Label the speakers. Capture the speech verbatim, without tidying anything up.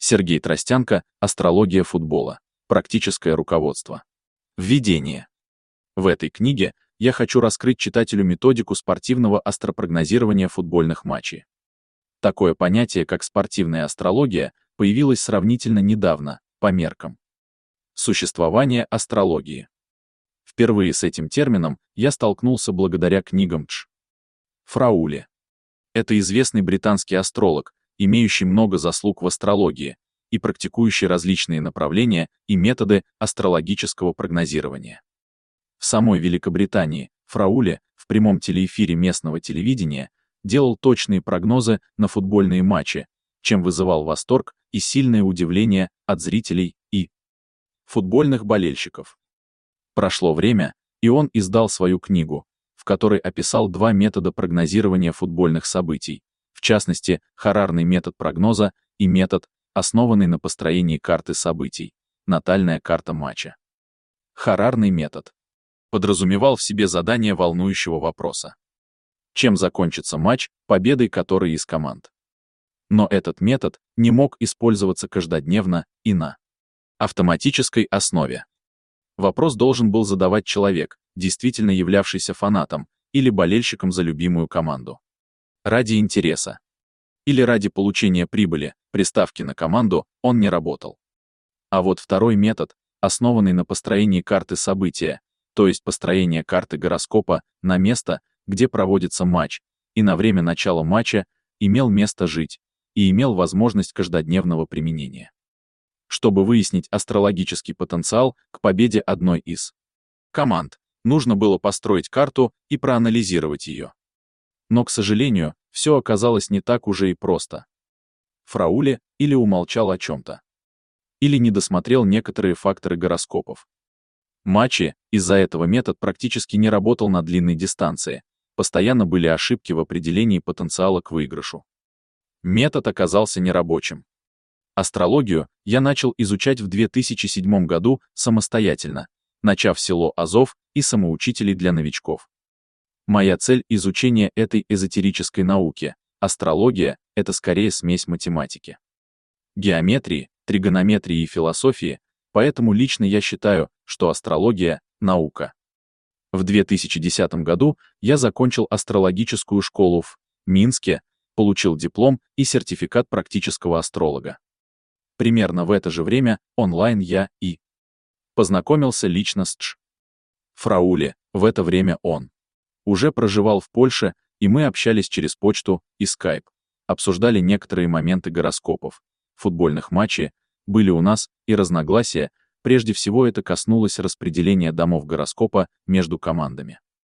Speaker 1: Сергей Тростянко, «Астрология футбола. Практическое руководство». Введение. В этой книге я хочу раскрыть читателю методику спортивного астропрогнозирования футбольных матчей. Такое понятие, как спортивная астрология, появилось сравнительно недавно, по меркам существования астрологии. Впервые с этим термином я столкнулся благодаря книгам Дж. Фраули. Это известный британский астролог, имеющий много заслуг в астрологии и практикующий различные направления и методы астрологического прогнозирования. В самой Великобритании Фраули в прямом телеэфире местного телевидения делал точные прогнозы на футбольные матчи, чем вызывал восторг и сильное удивление от зрителей и футбольных болельщиков. Прошло время, и он издал свою книгу, в которой описал два метода прогнозирования футбольных событий, в частности, хорарный метод прогноза и метод, основанный на построении карты событий, натальная карта матча. Хорарный метод подразумевал в себе задание волнующего вопроса. Чем закончится матч, победой которой из команд? Но этот метод не мог использоваться каждодневно и на автоматической основе. Вопрос должен был задавать человек, действительно являвшийся фанатом или болельщиком за любимую команду. Ради интереса или ради получения прибыли, приставки на команду, он не работал. А вот второй метод, основанный на построении карты события, то есть построение карты гороскопа на место, где проводится матч, и на время начала матча, имел место жить и имел возможность каждодневного применения. Чтобы выяснить астрологический потенциал к победе одной из команд, нужно было построить карту и проанализировать ее. Но, к сожалению, все оказалось не так уже и просто. Фраули или умолчал о чем-то, или не досмотрел некоторые факторы гороскопов. Матчи, из-за этого метод практически не работал на длинной дистанции, постоянно были ошибки в определении потенциала к выигрышу. Метод оказался нерабочим. Астрологию я начал изучать в две тысячи седьмом году самостоятельно, начав село Азов и самоучителей для новичков. Моя цель изучения этой эзотерической науки, астрология, это скорее смесь математики, геометрии, тригонометрии и философии, поэтому лично я считаю, что астрология — наука. В две тысячи десятом году я закончил астрологическую школу в Минске, получил диплом и сертификат практического астролога. Примерно в это же время онлайн я и познакомился лично с Дж. Фраули, в это время он уже проживал в Польше, и мы общались через почту и скайп, обсуждали некоторые моменты гороскопов, футбольных матчей, были у нас и разногласия, прежде всего это коснулось распределения домов гороскопа между командами.